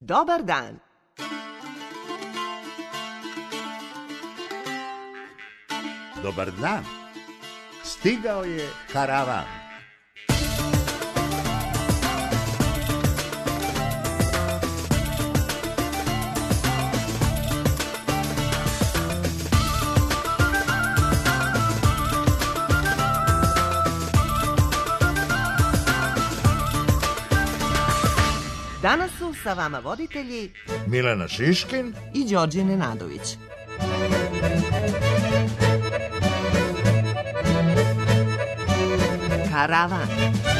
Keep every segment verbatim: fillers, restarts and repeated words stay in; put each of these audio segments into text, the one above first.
Dobar dan. Dobar dan. Stigao je karavan. Danas su sa vama voditelji Milena Šiškin i Đorđe Nenadović. Karavan.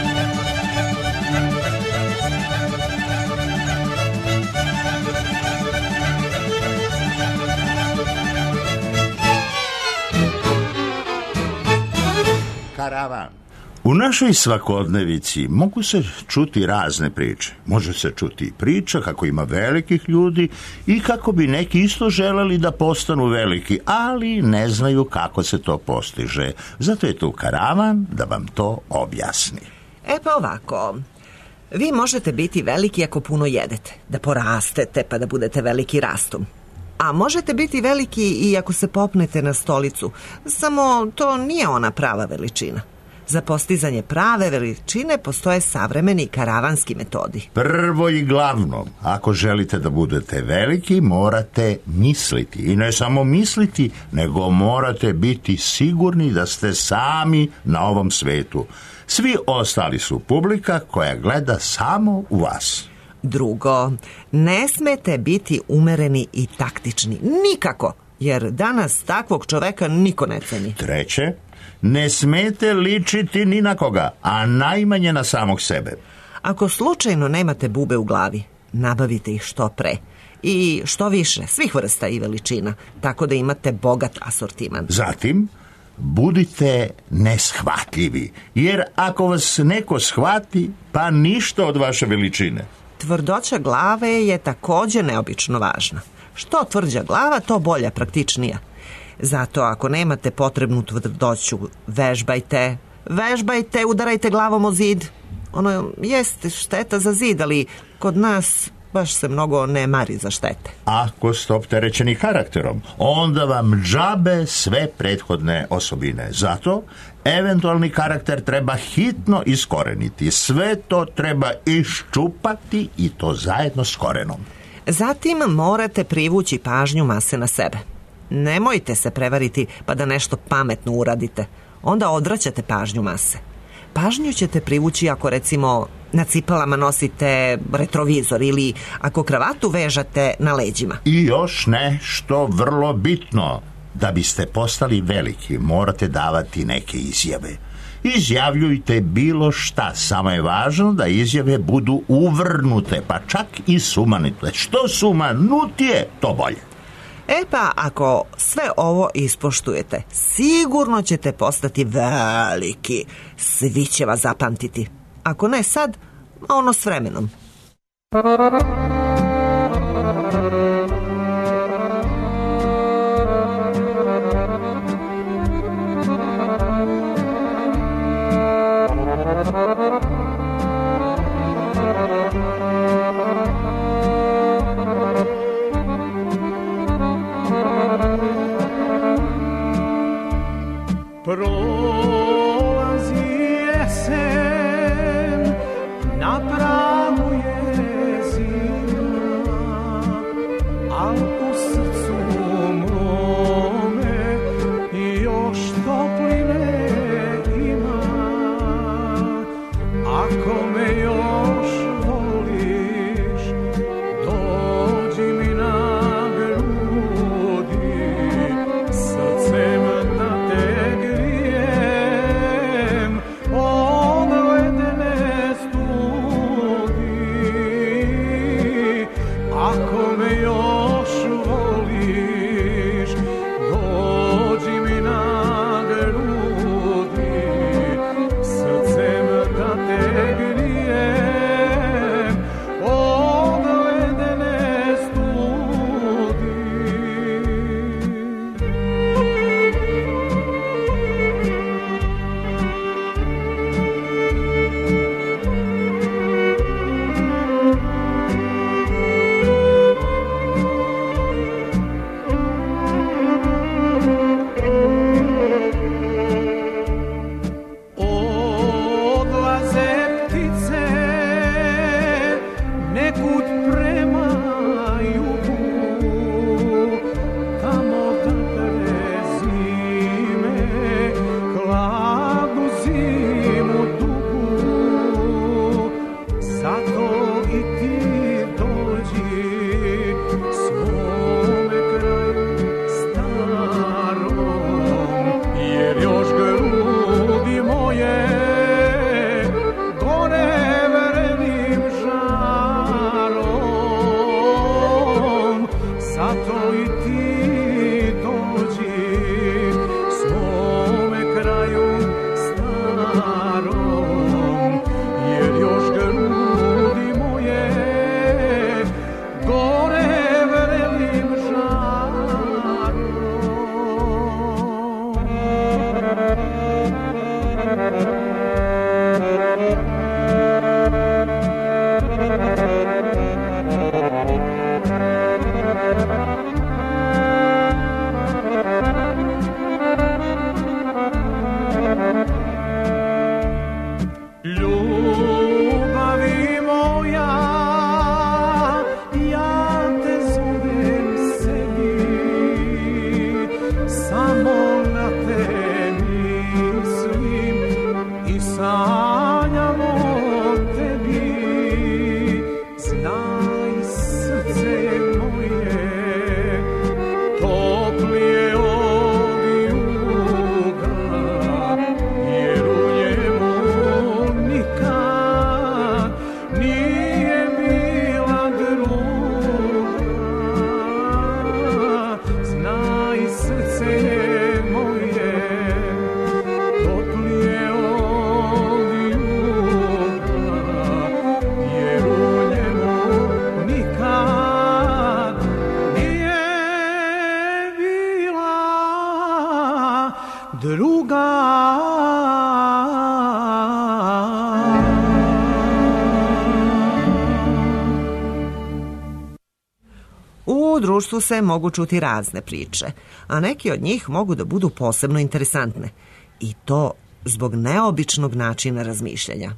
Karavan. U našoj svakodnevici mogu se čuti razne priče. Može se čuti i priča kako ima velikih ljudi i kako bi neki isto želeli da postanu veliki, ali ne znaju kako se to postiže. Zato je tu karavan da vam to objasni. E pa ovako, vi možete biti veliki ako puno jedete, da porastete pa da budete veliki rastom. A možete biti veliki i ako se popnete na stolicu, samo to nije ona prava veličina. Za postizanje prave veličine postoje savremeni karavanski metodi. Prvo i glavno, ako želite da budete veliki, morate misliti. I ne samo misliti, nego morate biti sigurni da ste sami na ovom svetu. Svi ostali su publika koja gleda samo u vas. Drugo, ne smete biti umereni i taktični. Nikako, jer danas takvog čoveka niko ne ceni. Treće, ne smete ličiti ni na koga, a najmanje na samog sebe. Ako slučajno nemate bube u glavi, nabavite ih što pre. I što više, svih vrsta i veličina, tako da imate bogat asortiman. Zatim, budite neshvatljivi, jer ako vas neko shvati, pa ništa od vaše veličine. Tvrdoća glave je također neobično važna. Što tvrđa glava, to bolja, praktičnija. Zato ako nemate potrebnu tvrdoću, vežbajte, vežbajte, udarajte glavom o zid. Ono jeste šteta za zid, ali kod nas baš se mnogo ne mari za štete. Ako ste opterećeni karakterom, onda vam džabe sve prethodne osobine. Zato eventualni karakter treba hitno iskoreniti. Sve to treba iščupati i to zajedno s korenom. Zatim morate privući pažnju mase na sebe. Nemojte se prevariti pa da nešto pametno uradite. Onda odvraćate pažnju mase. Pažnju ćete privući ako recimo na cipelama nosite retrovizor ili ako kravatu vežate na leđima. I još nešto vrlo bitno. Da biste postali veliki, morate davati neke izjave. Izjavljujte bilo šta, samo je važno da izjave budu uvrnute, pa čak i sumanute. Što sumanutije, to bolje. E pa, ako sve ovo ispoštujete, sigurno ćete postati veliki. Svi će vas zapamtiti. Ako ne sad, ono s vremenom. Prolazi jesen, na pragu je zima, al u srcu mome još topline ima. Ako me još voliš, dođi mi na grudi, srcem da te U društvu se mogu čuti razne priče, a neki od njih mogu da budu posebno interesantne. I to zbog neobičnog načina razmišljanja.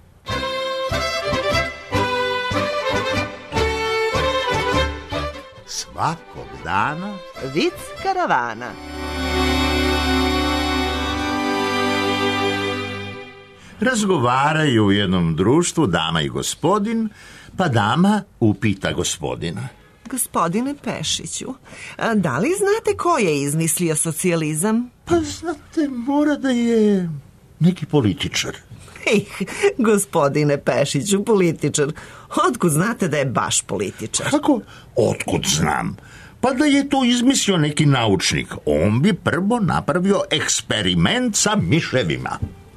Svakog dana Vic karavana. razgovaraju u jednom društvu dama i gospodin, pa dama upita gospodina. Gospodine Pešiću, a da li znate ko je izmislio socijalizam? Pa znate, mora da je neki političar. Ih, gospodine Pešiću, političar. Otkud znate da je baš političar? Kako? Otkud znam? Pa da je to izmislio neki naučnik. On bi prvo napravio eksperiment sa miševima.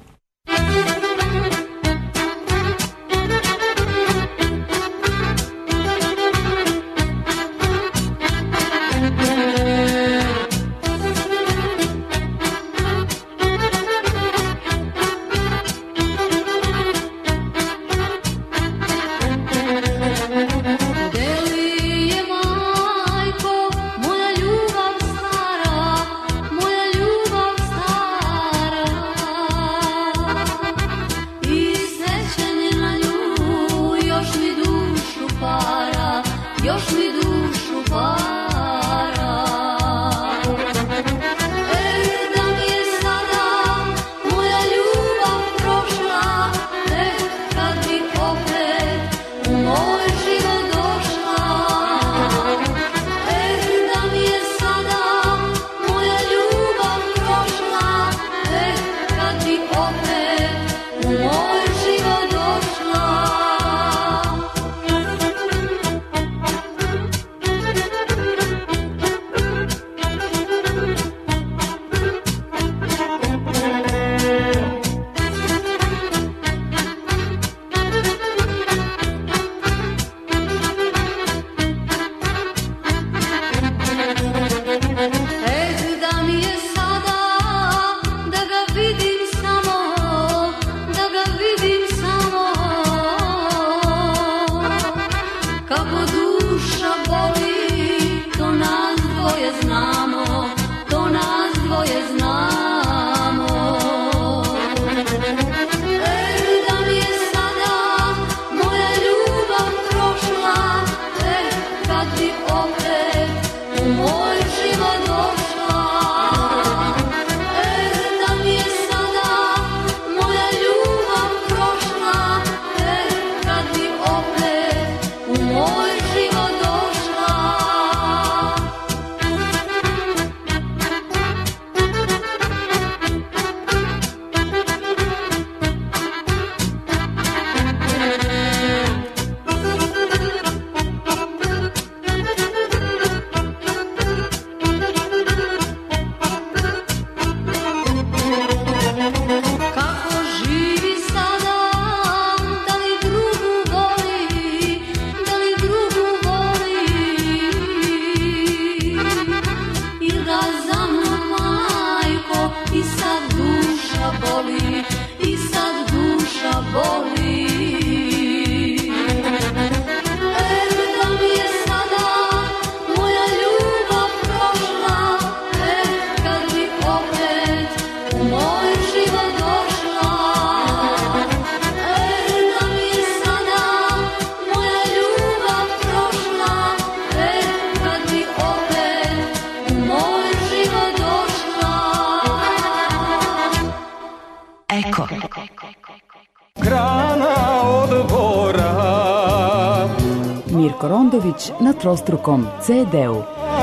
Mirko Rondović na trostrukom ce de-u.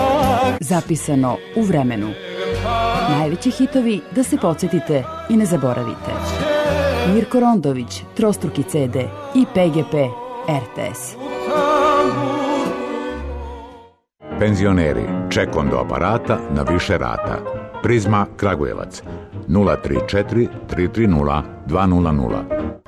Zapisano u vremenu. Najveći hitovi da se podsjetite i ne zaboravite. Mirko Rondović, trostruki ce de i pe ge pe er te es. Penzioneri, ček do aparata na više rata. Prizma Kragujevac nula tri četiri tri tri nula dva nula nula.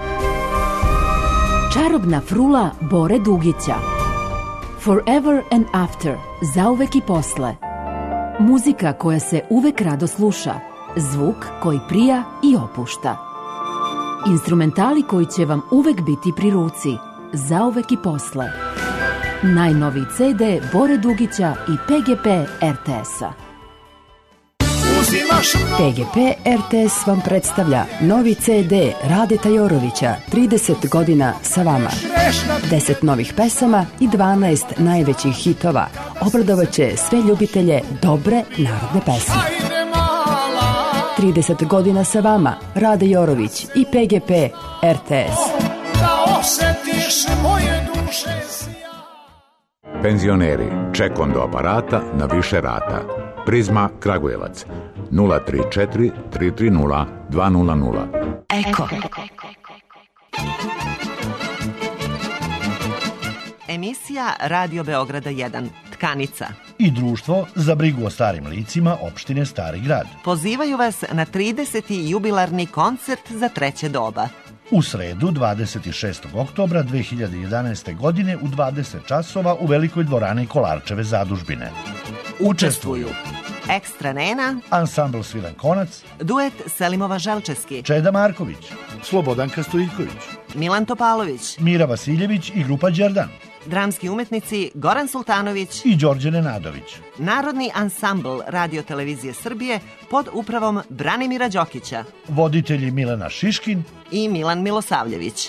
Čarobna frula Bore Dugića. Forever and After, zauvek i posle. Muzika koja se uvek rado sluša, zvuk koji prija i opušta. Instrumentali koji će vam uvek biti pri ruci, zauvek i posle. Najnoviji ce de Bore Dugića i pe ge pe er te es-a. pe ge pe er te es vam predstavlja novi ce de Rade Tajorovića, trideset godina sa vama. deset novih pesama i dvanaest najvećih hitova obradovaće sve ljubitelje dobre narodne pesme. trideset godina sa vama, Rade Jorović i pe ge pe er te es. Penzioneri, ček do aparata na više rata. Prizma Kragujevac, nula tri četiri tri tri nula dva nula nula. Eko. Emisija Radio Beograda jedan, Tkanica. I Društvo za brigu o starim licima opštine Stari Grad. Pozivaju vas na trideseti jubilarni koncert za treće doba. U sredu, dvadeset šestog oktobra dve hiljade jedanaeste. godine u dvadeset časova u Velikoj dvorani Kolarčeve zadužbine. Učestvuju Ekstra Nena, Ansambl Svilen Konac, duet Selimova Želčevski, Čeda Marković, Slobodanka Stojiljković, Milan Topalović, Mira Vasiljević i grupa Đerdan dramski umetnici Goran Sultanović i Đorđe Nenadović. Narodni ansambl Radio Televizije Srbije pod upravom Branimira Đokića, Voditelji Milena Šiškin i Milan Milosavljević.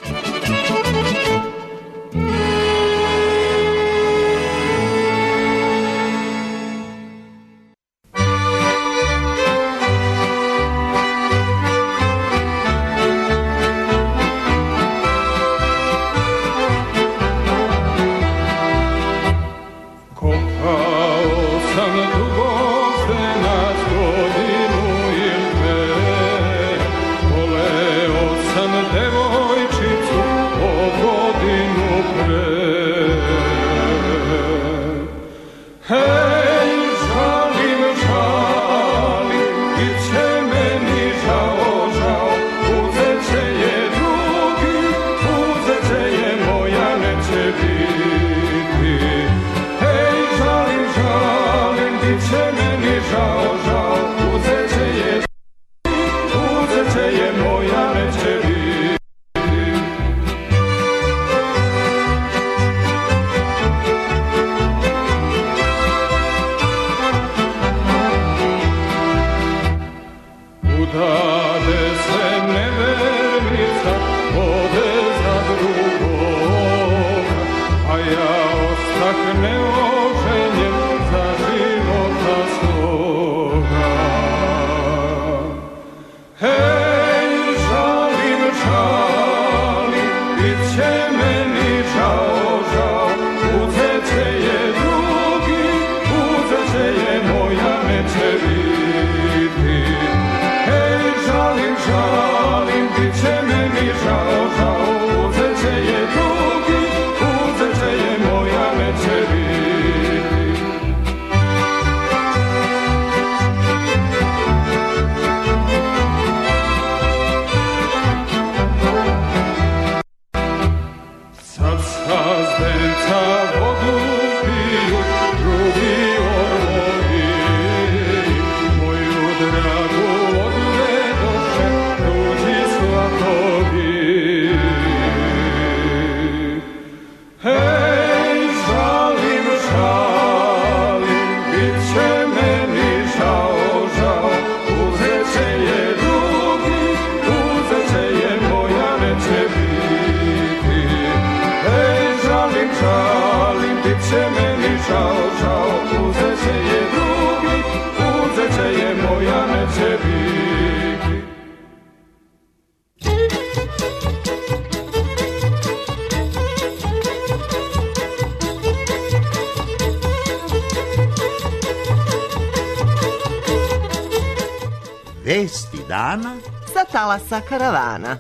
Vesti dana sa talasa karavana.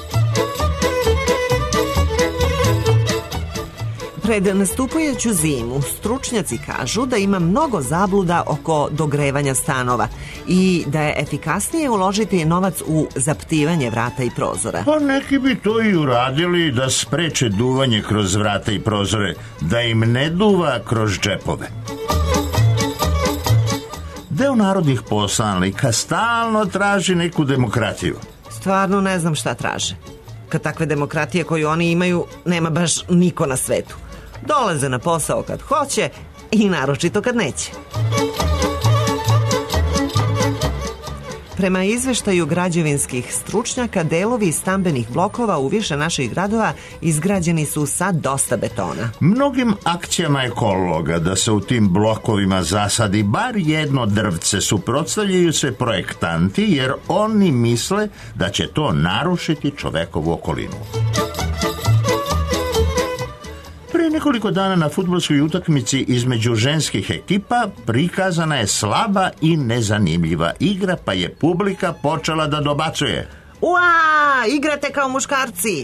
Pred nastupajuću zimu stručnjaci kažu da ima mnogo zabluda oko dogrevanja stanova i da je efikasnije uložiti novac u zaptivanje vrata i prozora. Pa neki bi to i uradili da spreče duvanje kroz vrata i prozore, da im ne duva kroz džepove. Deo narodnih poslanika stalno traži neku demokratiju. Stvarno ne znam šta traže. Kad takve demokratije koju oni imaju nema baš niko na svetu. Dolaze na posao kad hoće i naročito kad neće. Prema izveštaju građevinskih stručnjaka, delovi stambenih blokova u više naših gradova izgrađeni su sa dosta betona. Mnogim akcijama ekologa da se u tim blokovima zasadi bar jedno drvce suprotstavljaju se projektanti, jer oni misle da će to narušiti čovekovu okolinu. Pre nekoliko dana na fudbalskoj utakmici između ženskih ekipa prikazana je slaba i nezanimljiva igra, pa je publika počela da dobacuje: Ua, igrate kao muškarci!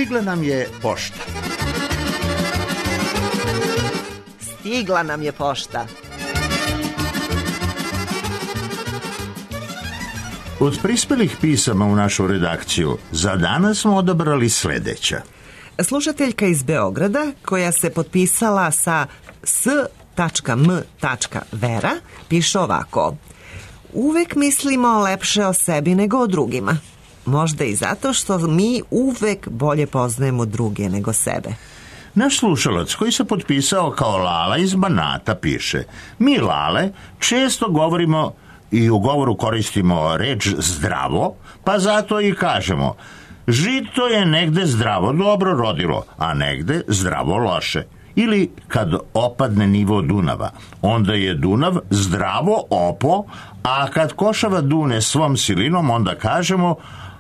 Stigla nam je pošta. Stigla nam je pošta. Od prispelih pisama u našu redakciju za danas smo odabrali sledeća. Slušateljka iz Beograda, koja se potpisala sa s m vera, piše ovako: uvek mislimo lepše o sebi nego o drugima. Možda i zato što mi uvek bolje poznajemo druge nego sebe. Naš slušalac koji se potpisao kao Lala iz Banata piše: mi Lale često govorimo i u govoru koristimo reč zdravo, pa zato i kažemo žito je negde zdravo dobro rodilo, a negde zdravo loše. Ili kad opadne nivo Dunava, onda je Dunav zdravo opo, a kad košava dune svom silinom, onda kažemo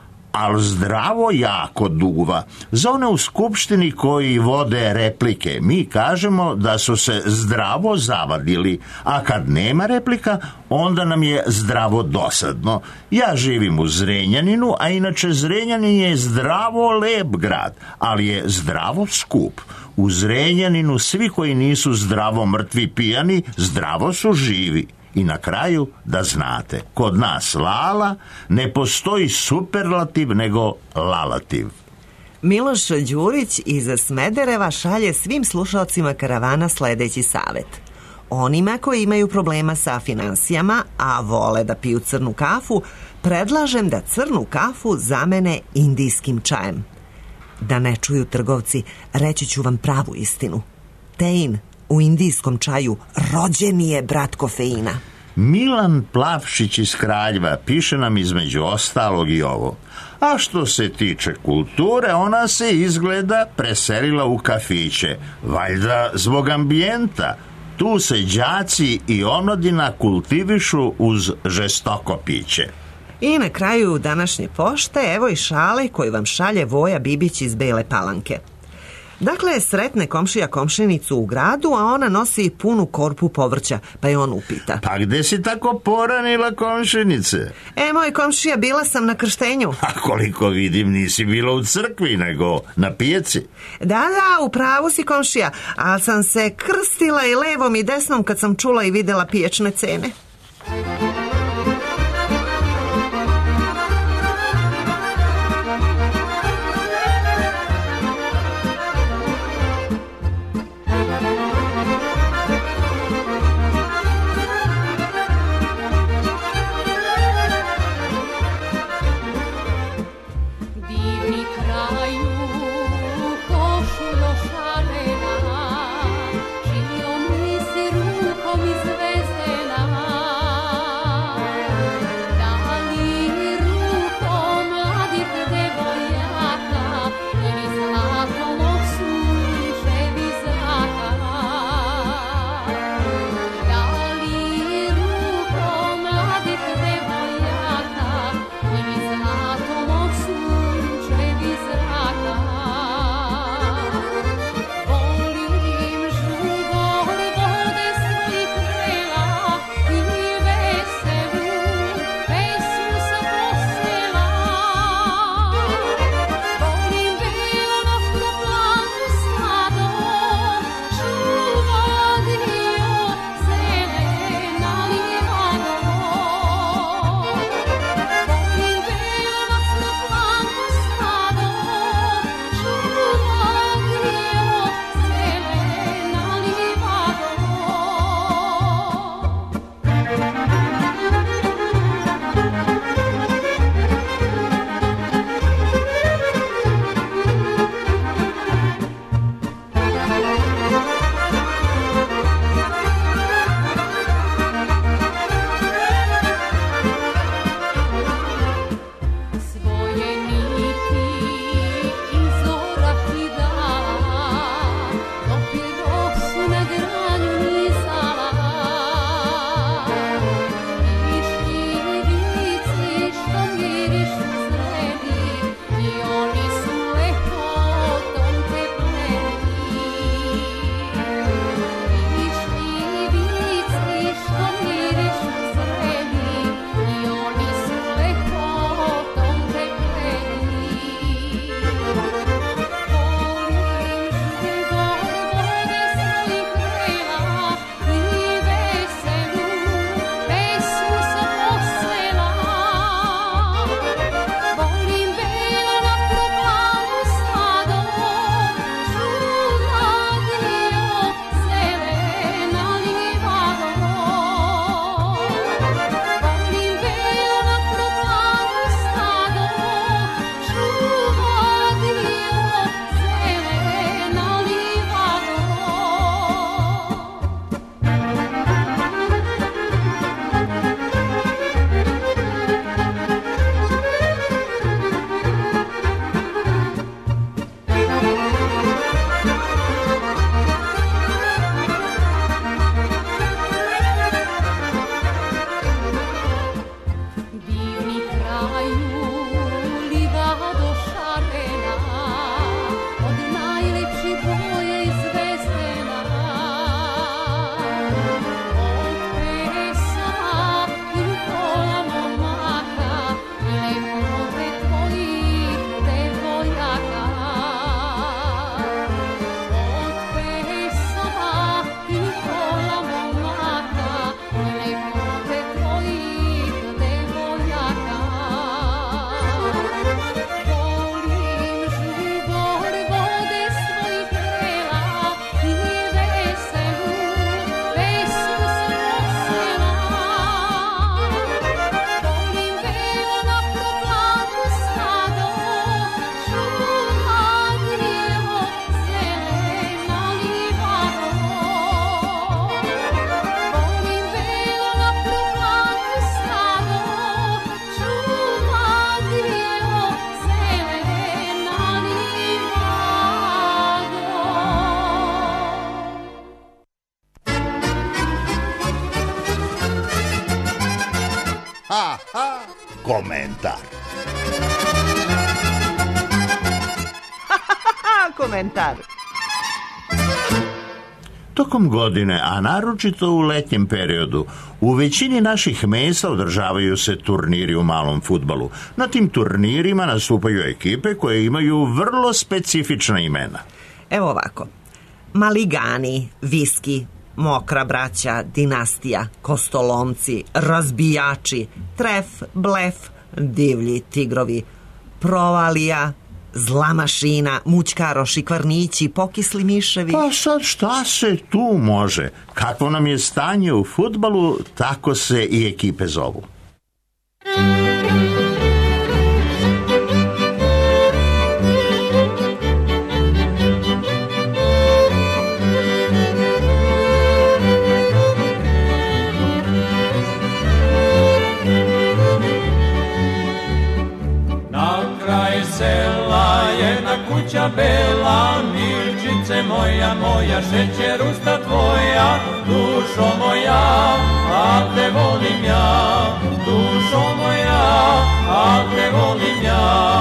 al zdravo jako duva. Za one u skupštini koji vode replike, mi kažemo da su se zdravo zavadili, a kad nema replika, onda nam je zdravo dosadno. Ja živim u Zrenjaninu, a inače Zrenjanin je zdravo lep grad, ali je zdravo skup. U Zrenjaninu svi koji nisu zdravo mrtvi pijani, zdravo su živi. I na kraju da znate, kod nas Lala ne postoji superlativ nego lalativ. Miloš Đurić iz Smedereva šalje svim slušalcima Karavana sledeći savet. Onima koji imaju problema sa finansijama, a vole da piju crnu kafu, predlažem da crnu kafu zamene indijskim čajem. Da ne čuju trgovci, reći ću vam pravu istinu. Tein u indijskom čaju rođeni je brat kofeina. Milan Plavšić iz Kraljeva piše nam između ostalog i ovo: a što se tiče kulture, ona se izgleda preselila u kafiće, valjda zbog ambijenta. Tu se đaci i omladina kultivišu uz žestoko piće. I na kraju današnje pošte, evo i šale koju vam šalje Voja Bibić iz Bele Palanke. Dakle, sretne komšija komšinicu u gradu, a ona nosi punu korpu povrća, pa je on upita: pa gde si tako poranila, komšinice? E, moj komšija, bila sam na krštenju. A koliko vidim, nisi bila u crkvi, nego na pijaci. Da, da, u pravu si, komšija, ali sam se krstila i levom i desnom kad sam čula i videla pijačne cene. ha, ha. Komentar. Komentar. Tokom godine, a naročito u letnjem periodu, u većini naših mesta održavaju se turniri u malom fudbalu. Na tim turnirima nastupaju ekipe koje imaju vrlo specifična imena. Evo ovako. Maligani, Viski, Mokra braća, Dinastija, Kostolomci, Razbijači, Tref, Blef, Divlji tigrovi, Provalija, Zla mašina, Mućkaroši, Kvarnići, Pokisli miševi. Pa sad šta se tu može? Kakvo nam je stanje u fudbalu, tako se i ekipe zovu. Kuća bela, Milčice moja, moja, šećerusta tvoja, dušo moja, a te volim ja, dušo moja, a te volim ja.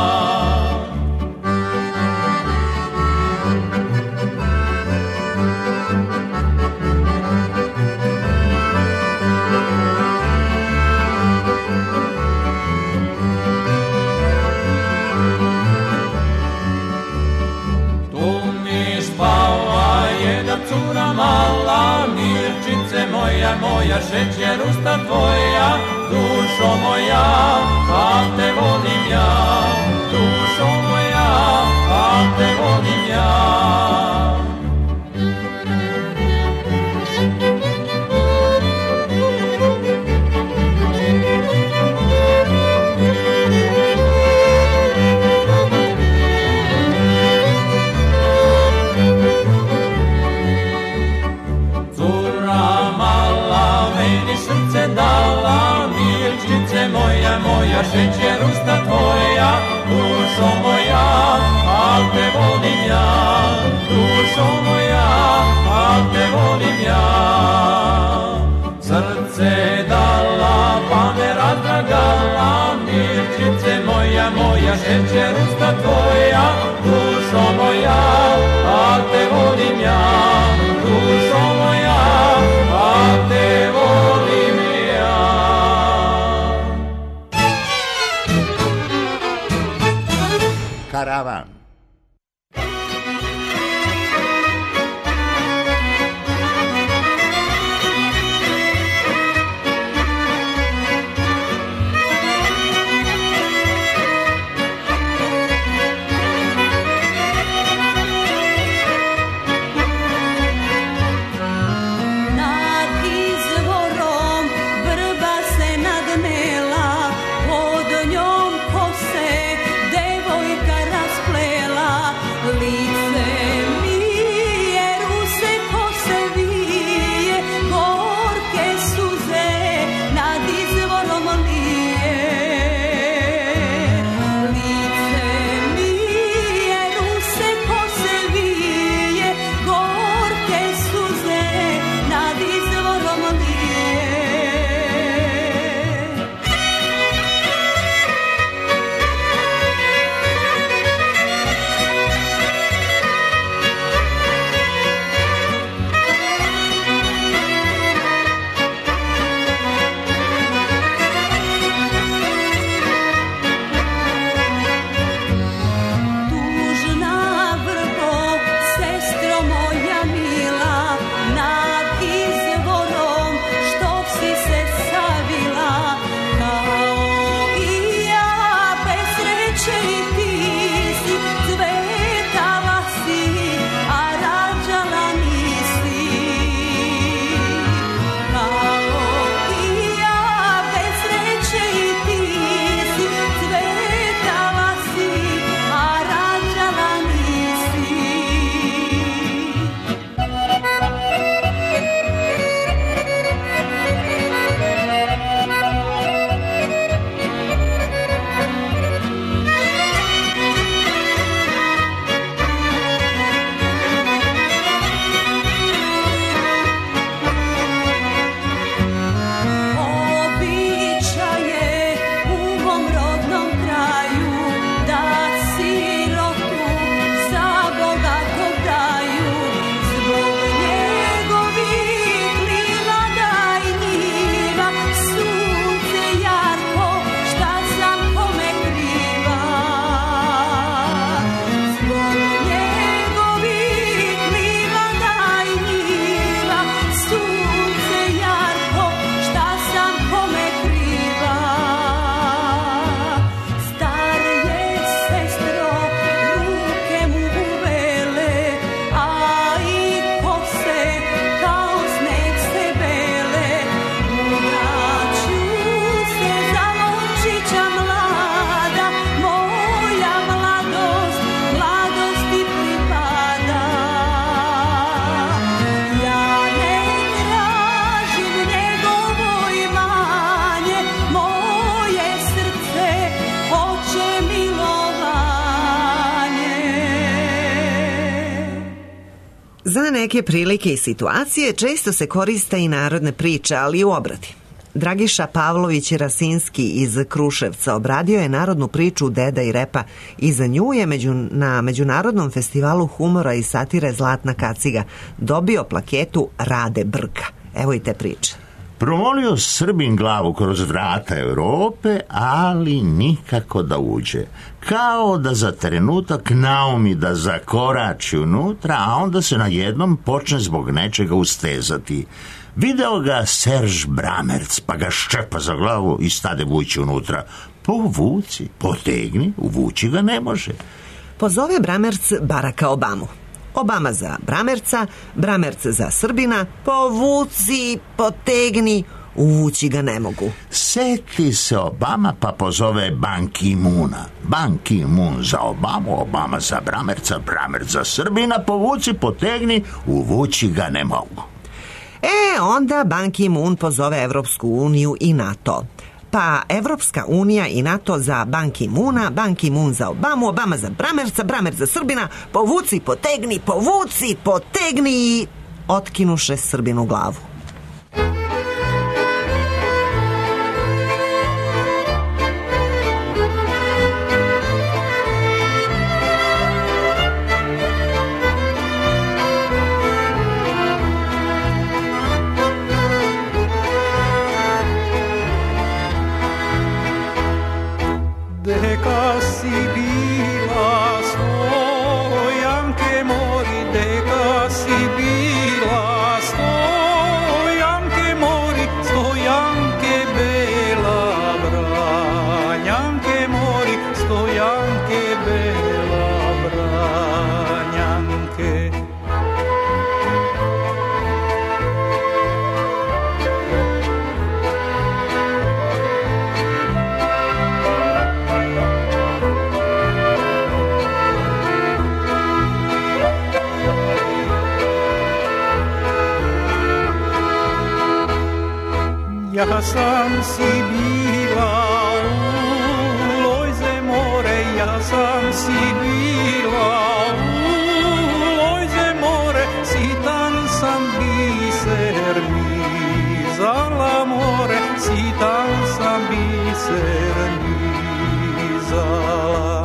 Cura mala, Milčice moja, moja, šećerusta tvoja, dušo moja, a te volim ja, dušo moja, a te volim ja. Moja, moja, šećerusta tvoja, dušo moja, a te volim ja, dušo moja, a te volim ja. Srce dala, pa me razdragala, Milčice moja, moja, šećerusta tvoja, dušo moja, a te volim ja, dušo moja, a te volim ja. Karavan. neke prilike i situacije često se koriste i narodne priče, ali i u obradi. Dragiša Pavlović Rasinski iz Kruševca obradio je narodnu priču Deda i repa i za nju je među, na Međunarodnom festivalu humora i satire Zlatna kaciga dobio plaketu Rade Brka. Evo i te priče. Promolio Srbin glavu kroz vrata Europe, ali nikako da uđe. Kao da za trenutak naumi da zakorači unutra, a onda se najednom počne zbog nečega ustezati. Video ga Serž Bramerc, pa ga ščepa za glavu i stade vući unutra. Povuci, potegni, uvući ga ne može. Pozove Bramerc Baracka Obamu. Obama za Bramerca, Bramerc za Srbina, povuci, potegni, uvući ga ne mogu. Seti se Obama pa pozove Ban Ki-moona. Ban Ki-moon za Obamu, Obama za Bramerca, Bramerc za Srbina, povuci, potegni, uvući ga ne mogu. E, onda Ban Ki-moon pozove Evropsku uniju i NATO. Pa Evropska unija i NATO za Ban Ki-moona, Ban Ki-moon za Obamu, Obama za Bramerca, Bramerc za Srbina, povuci, potegni, povuci, potegni i otkinuše Srbinu glavu. Deka si bila stojanke mori, deka si bila stojanke mori, stojanke bela branjanke mori, stojanke bela branjanke. Ja sam si bila u Lojze more, ja sam si bila u Lojze more, sitan sam biser nizala more, sitan sam biser nizala.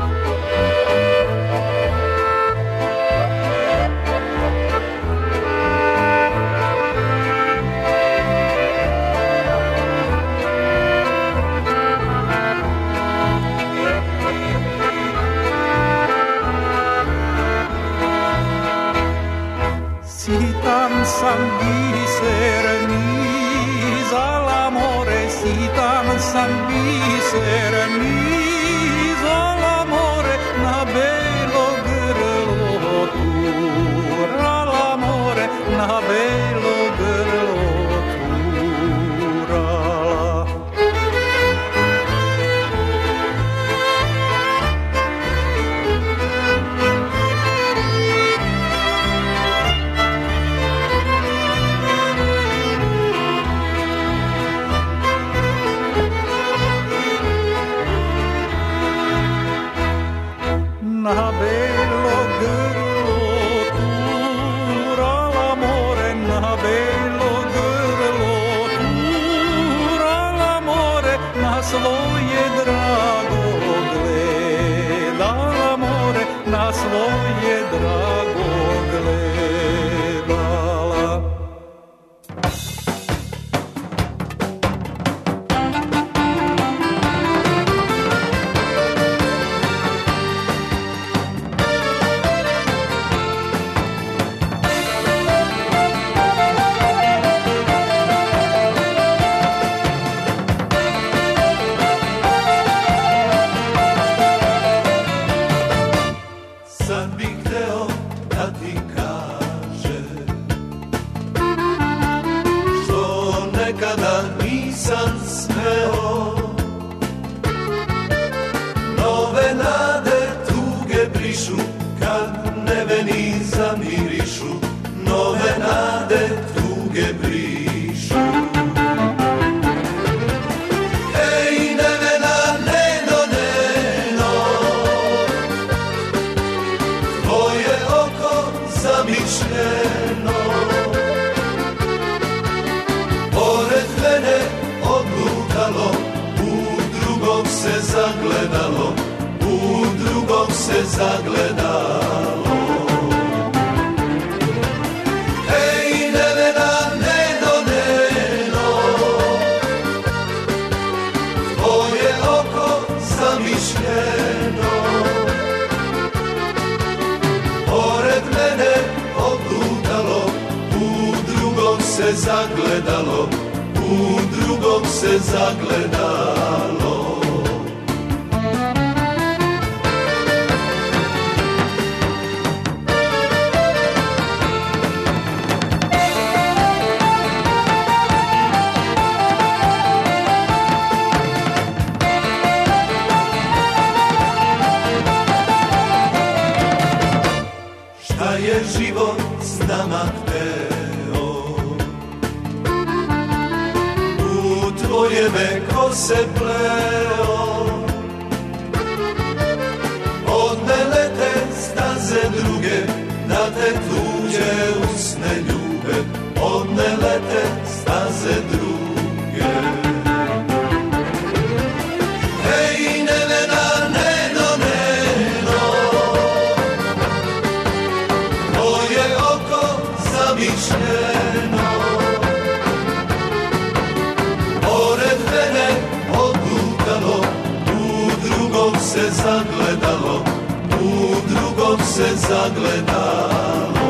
Sitan sam biser nizala more, sitan sam biser nizala more, na belo grlo turala more, na belo grlo turala. Na belo grlo turala more, na belo grlo turala more, na svoje drago gledala more, na svoje drago gledala. zamične zagledalo, u drugog se zagledalo. Hej, Nevena, Neno, Neno, tvoje oko zamišljeno pored mene odlutalo, u drugog se zagledalo, u drugog se zagledalo. Šta je život s nama hteo, u tvoje me kose pleo, odnele te staze druge, da te tuđe usne ljube, odnele te staze druge. Hej, Nevena, Neno, Neno, tvoje oko zamišljeno pored mene odlutalo, u drugog se zagledalo, u drugog se zagledalo.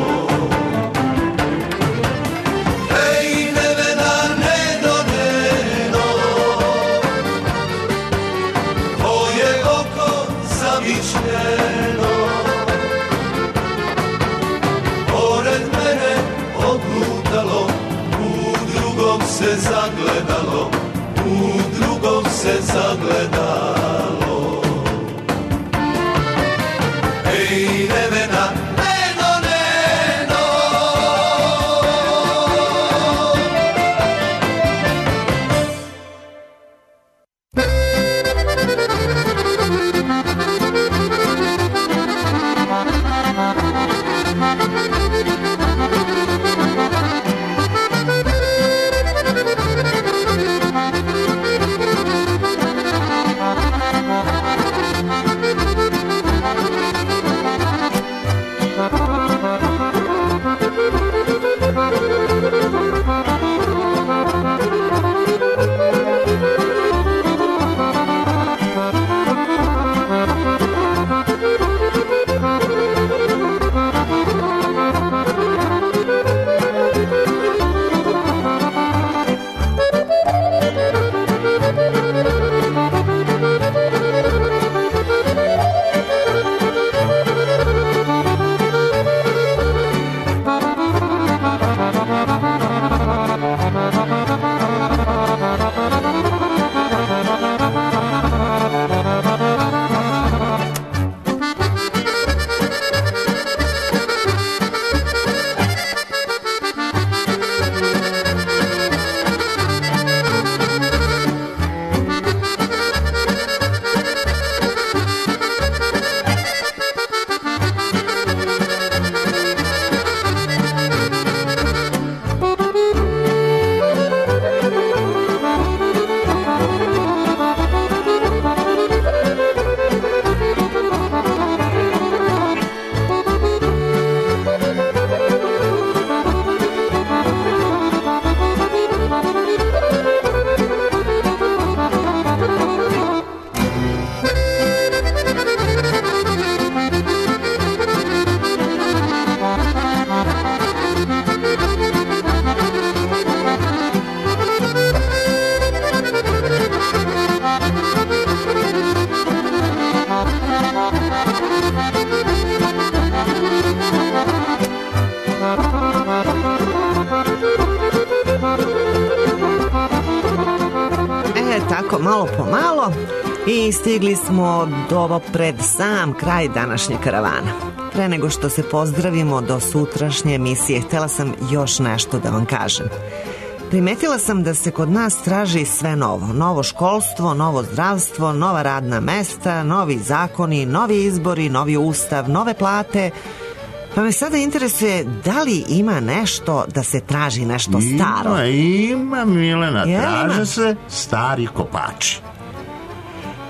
Hej, Nevena, Neno, Neno, tvoje oko zamišljeno pored mene odlutalo, u drugog se zagledalo, u drugog se zagledalo. Hej, Nevena, Neno, Neno, tako malo po malo i stigli smo do ovo pred sam kraj današnje karavana. Pre nego što se pozdravimo do sutrašnje emisije, htela sam još nešto da vam kažem. Primetila sam da se kod nas traži sve novo. Novo školstvo, novo zdravstvo, nova radna mesta, novi zakoni, novi izbori, novi ustav, nove plate. Pa me sada interesuje da li ima nešto da se traži nešto staro? Ima, ima, Milena, Je, traže ima? se stari kopači.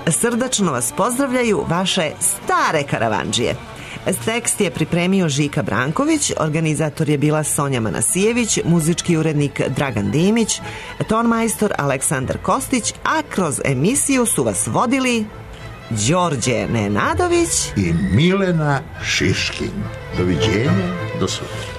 Srdačno vas pozdravljaju vaše stare karavandžije. Tekst je pripremio Žika Branković, organizator je bila Sonja Manasijević, muzički urednik Dragan Dimić, tonmajstor Aleksandar Kostić, a kroz emisiju su vas vodili Đorđe Nenadović i Milena Šiškin. Doviđenja, do sutra.